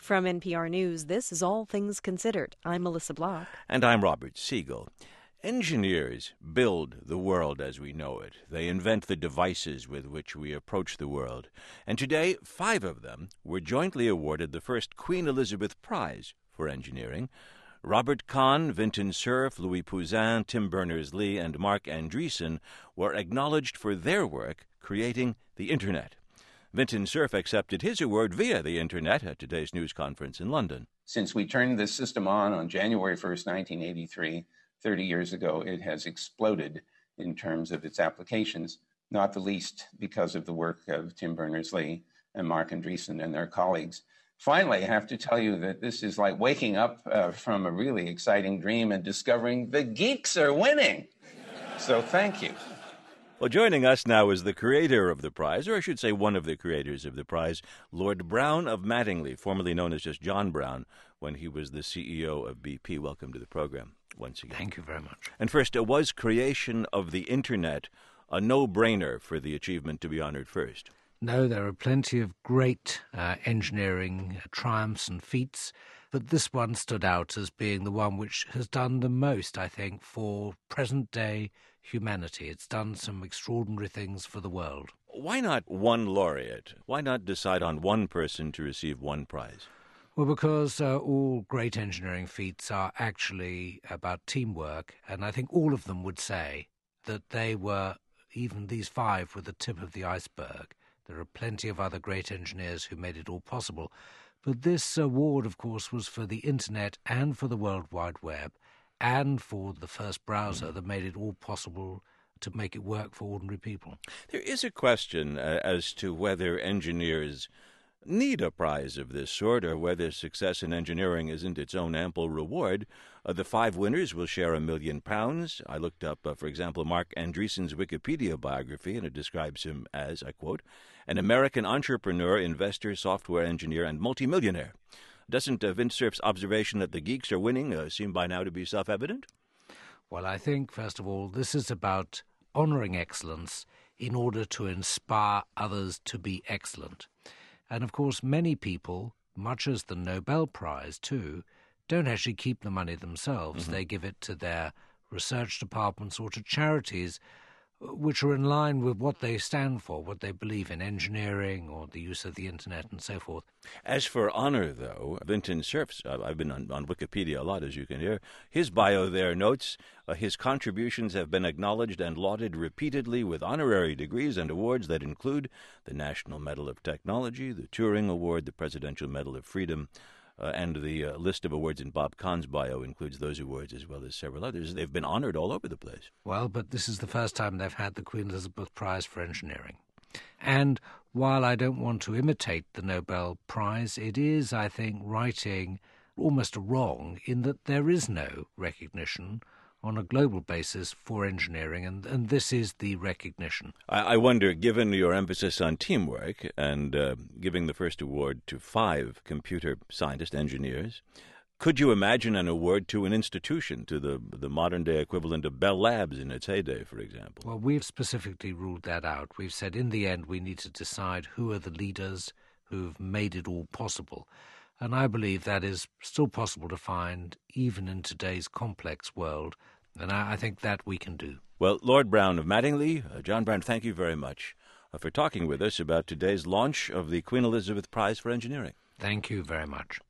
From NPR News, this is All Things Considered. I'm Melissa Block. And I'm Robert Siegel. Engineers build the world as we know it. They invent the devices with which we approach the world. And today, 5 of them were jointly awarded the first Queen Elizabeth Prize for engineering. Robert Kahn, Vinton Cerf, Louis Pouzin, Tim Berners-Lee, and Marc Andreessen were acknowledged for their work creating the Internet. Vinton Cerf accepted his award via the Internet at today's news conference in London. Since we turned this system on January 1st, 1983, 30 years ago, it has exploded in terms of its applications, not the least because of the work of Tim Berners-Lee and Marc Andreessen and their colleagues. Finally, I have to tell you that this is like waking up from a really exciting dream and discovering the geeks are winning. So thank you. Well, joining us now is the creator of the prize, or I should say one of the creators of the prize, Lord Browne of Mattingley, formerly known as just John Browne, when he was the CEO of BP. Welcome to the program once again. Thank you very much. And first, was creation of the Internet a no-brainer for the achievement to be honored first? No, there are plenty of great engineering triumphs and feats, but this one stood out as being the one which has done the most, I think, for present-day humanity. It's done some extraordinary things for the world. Why not one laureate? Why not decide on one person to receive one prize? Well, because all great engineering feats are actually about teamwork, and I think all of them would say that they were, even these 5 were the tip of the iceberg. There are plenty of other great engineers who made it all possible. But this award, of course, was for the Internet and for the World Wide Web and for the first browser that made it all possible to make it work for ordinary people. There is a question as to whether engineers need a prize of this sort or whether success in engineering isn't its own ample reward. The 5 winners will share £1 million. I looked up, for example, Marc Andreessen's Wikipedia biography, and it describes him as, I quote, an American entrepreneur, investor, software engineer, and multimillionaire. Doesn't Vinton Cerf's observation that the geeks are winning seem by now to be self-evident? Well, I think, first of all, this is about honouring excellence in order to inspire others to be excellent. And, of course, many people, much as the Nobel Prize, too, don't actually keep the money themselves. Mm-hmm. They give it to their research departments or to charities which are in line with what they stand for, what they believe in, engineering or the use of the Internet and so forth. As for honor, though, Vinton Cerf's, I've been on Wikipedia a lot, as you can hear, his bio there notes, his contributions have been acknowledged and lauded repeatedly with honorary degrees and awards that include the National Medal of Technology, the Turing Award, the Presidential Medal of Freedom, and the list of awards in Bob Kahn's bio includes those awards as well as several others. They've been honored all over the place. Well, but this is the first time they've had the Queen Elizabeth Prize for Engineering. And while I don't want to imitate the Nobel Prize, it is, I think, righting almost a wrong in that there is no recognition on a global basis for engineering, and this is the recognition. I wonder, given your emphasis on teamwork and giving the first award to 5 computer scientists, engineers, could you imagine an award to an institution, to the modern-day equivalent of Bell Labs in its heyday, for example? Well, we've specifically ruled that out. We've said in the end we need to decide who are the leaders who've made it all possible. And I believe that is still possible to find even in today's complex world, and I think that we can do. Well, Lord Browne of Mattingley, John Browne, thank you very much for talking with us about today's launch of the Queen Elizabeth Prize for Engineering. Thank you very much.